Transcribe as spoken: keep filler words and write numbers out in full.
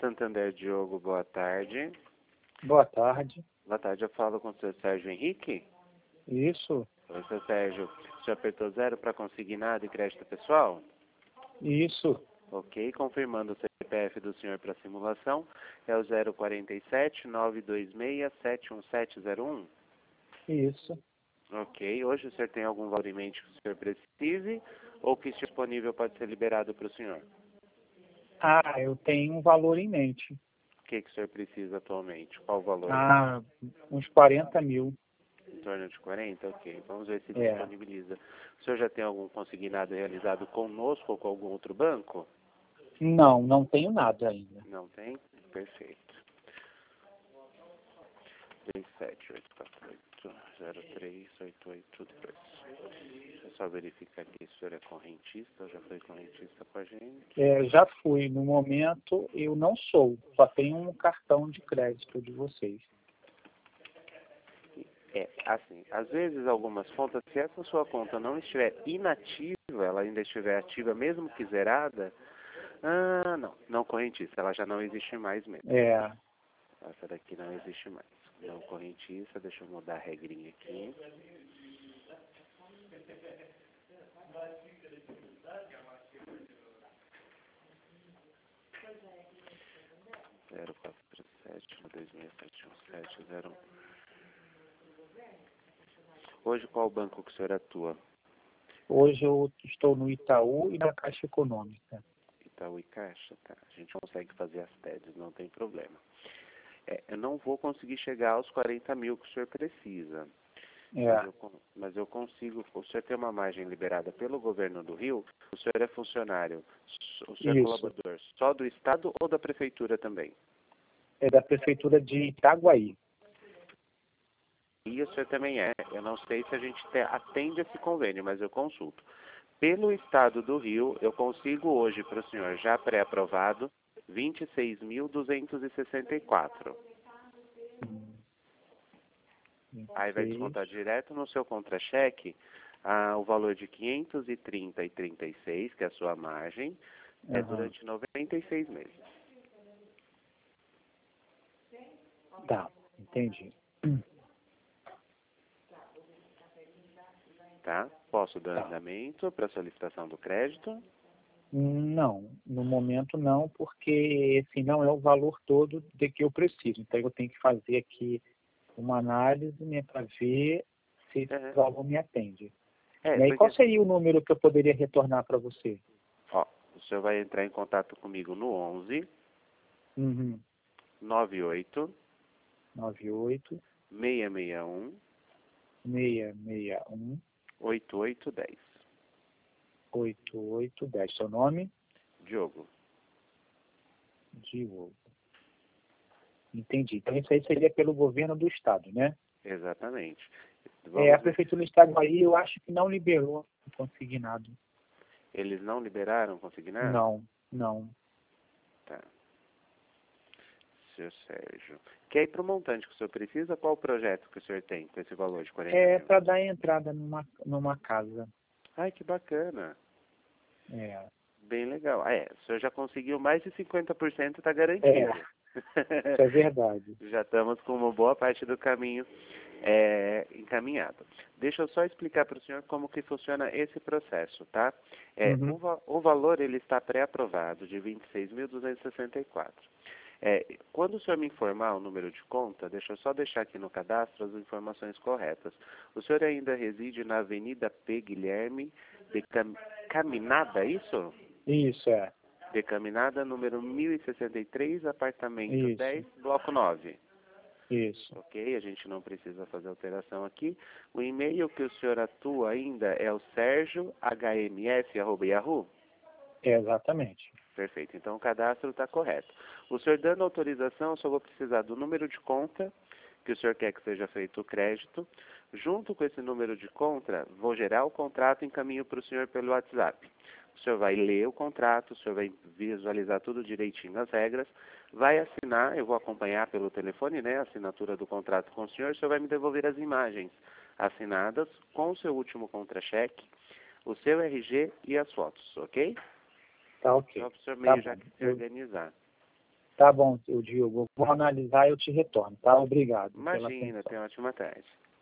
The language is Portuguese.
Santander, Diogo, boa tarde. Boa tarde. Boa tarde, eu falo com o senhor Sérgio Henrique. Isso, Oi, senhor Sérgio. O senhor apertou zero para consignado e crédito pessoal? isso, Ok, confirmando o C P F do senhor para simulação, é o zero quatro sete, nove dois seis, sete um sete zero um. isso. Ok, hoje o senhor tem algum valor em mente que o senhor precise ou que esteja disponível pode ser liberado para o senhor? Ah, eu tenho um valor em mente. O que, que o senhor precisa atualmente? Qual o valor? Ah, uns quarenta mil. Em torno de quarenta? Ok, vamos ver se É. disponibiliza. O senhor já tem algum consignado realizado conosco ou com algum outro banco? Não, não tenho nada ainda. Não tem? Perfeito. três sete oito quatro oito zero três oito oito dois. Deixa eu só verificar aqui se o senhor é correntista ou já foi correntista com a gente. É, já fui. No momento, eu não sou. Só tenho um cartão de crédito de vocês. É, assim, às vezes algumas contas, se essa sua conta não estiver inativa, ela ainda estiver ativa, mesmo que zerada, ah, não, não correntista, ela já não existe mais mesmo. É, Essa daqui não existe mais. Não correntista, deixa eu mudar a regrinha aqui. zero quatro sete dois seis sete um sete zero um. Hoje qual banco que o senhor atua? hoje eu estou no Itaú e na Caixa Econômica. Itaú e Caixa, tá. A gente consegue fazer as T E Ds, não tem problema. É, eu não vou conseguir chegar aos quarenta mil que o senhor precisa. Mas É, eu, con- mas eu consigo, o senhor tem uma margem liberada pelo governo do Rio, o senhor é funcionário, s- o senhor é isso. colaborador só do Estado ou da Prefeitura também? É da Prefeitura de Itaguaí. E o senhor também é, eu não sei se a gente te- atende esse convênio, mas eu consulto. Pelo Estado do Rio, eu consigo hoje para o senhor, já pré-aprovado, vinte e seis mil duzentos e sessenta e quatro. Aí vai Seis. descontar direto no seu contra-cheque ah, o valor de quinhentos e trinta e trinta e seis, que é a sua margem, é Aham. durante noventa e seis meses. Tá, entendi. Tá? Posso dar Tá. andamento para solicitação do crédito? Não, no momento não, porque esse não é o valor todo de que eu preciso. Então eu tenho que fazer aqui uma análise, né, para ver se esse É, valor me atende. é Né? E porque, qual seria o número que eu poderia retornar para você? ó, o senhor vai entrar em contato comigo no onze, Uhum. nove oito, nove oito, seis seis um, seis seis um, oito oito um zero. oito oito um zero. Seu nome? Diogo. Diogo. Entendi. Então isso aí seria pelo governo do estado, né? Exatamente. É, a Vamos ver. Prefeitura do Itaguaí, eu acho que não liberou o consignado. Eles não liberaram consignado? Não, não. Tá. Senhor Sérgio. Quer ir para o montante que o senhor precisa? Qual o projeto que o senhor tem com esse valor de quarenta É mil? para dar entrada numa, numa casa. Ai, que bacana. É. Bem legal. Ah, é, o senhor já conseguiu mais de cinquenta por cento, está É, garantido. isso é verdade. Já estamos com uma boa parte do caminho é, encaminhado. Deixa eu só explicar para o senhor como que funciona esse processo, tá? É, Uhum. o, va- o valor ele está pré-aprovado de vinte e seis mil duzentos e sessenta e quatro. É, quando o senhor me informar o número de conta, deixa eu só deixar aqui no cadastro as informações corretas. O senhor ainda reside na Avenida P. Guilherme de Cam... Caminada, é isso? Isso, é. De Caminada, número mil e sessenta e três, apartamento Isso, dez, bloco nove. isso. Ok, a gente não precisa fazer alteração aqui. O e-mail que o senhor atua ainda é o sergio h m s arroba yahoo? É, exatamente. Perfeito, então o cadastro está correto. O senhor dando autorização, eu só vou precisar do número de conta que o senhor quer que seja feito o crédito. Junto com esse número de conta, vou gerar o contrato e encaminho para o senhor pelo WhatsApp. O senhor vai ler o contrato, o senhor vai visualizar tudo direitinho as regras, vai assinar, eu vou acompanhar pelo telefone, né, a assinatura do contrato com o senhor, o senhor vai me devolver as imagens assinadas com o seu último contra-cheque, o seu R G e as fotos, ok? Tá ok. Só para o senhor Tá meio já bom. que se Eu, organizar. Tá bom, eu Diogo. Vou analisar e eu te retorno, tá? Obrigado. pela Imagina, atenção. tenha uma ótima tarde.